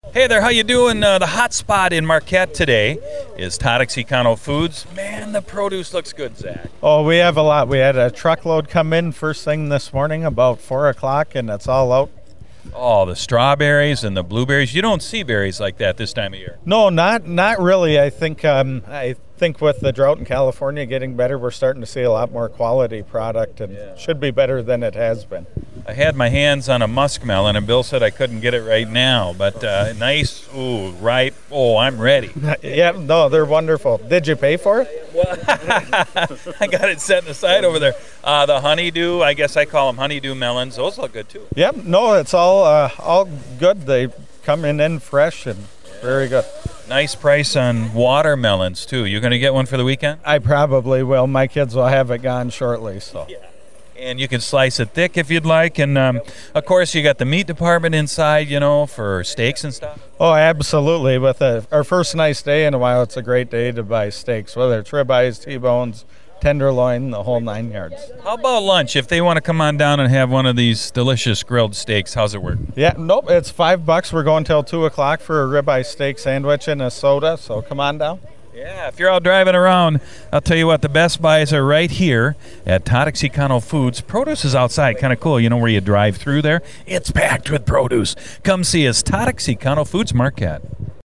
Hey there, how you doing? The hot spot in Marquette today is Todexicano Foods. Man, the produce looks good, Zach. Oh, we have a lot. We had a truckload come in first thing this morning about 4 o'clock, and it's all out. Oh, the strawberries and the blueberries. You don't see berries like that this time of year. No, not really. I think with the drought in California getting better, we're starting to see a lot more quality product, and should be better than it has been. I had my hands on a muskmelon, and Bill said I couldn't get it right now, but nice, ooh, ripe. Oh, I'm ready. Yeah, no, they're wonderful. Did you pay for it? I got it set aside over there. The honeydew, I guess I call them honeydew melons. Those look good too. Yep, no, it's all good. They come in fresh and very good. Nice price on watermelons too. You going to get one for the weekend? I probably will. My kids will have it gone shortly, so. Yeah. And you can slice it thick if you'd like. And, of course, you got the meat department inside, for steaks and stuff. Oh, absolutely. With our first nice day in a while, it's a great day to buy steaks, whether it's ribeyes, T-bones, tenderloin, the whole 9 yards. How about lunch? If they want to come on down and have one of these delicious grilled steaks, how's it work? Yeah, nope, it's $5. We're going till 2 o'clock for a ribeye steak sandwich and a soda, so come on down. Yeah, if you're out driving around, I'll tell you what, the best buys are right here at Todexicano Foods. Produce is outside, kind of cool. Where you drive through there? It's packed with produce. Come see us, Todexicano Foods Marquette.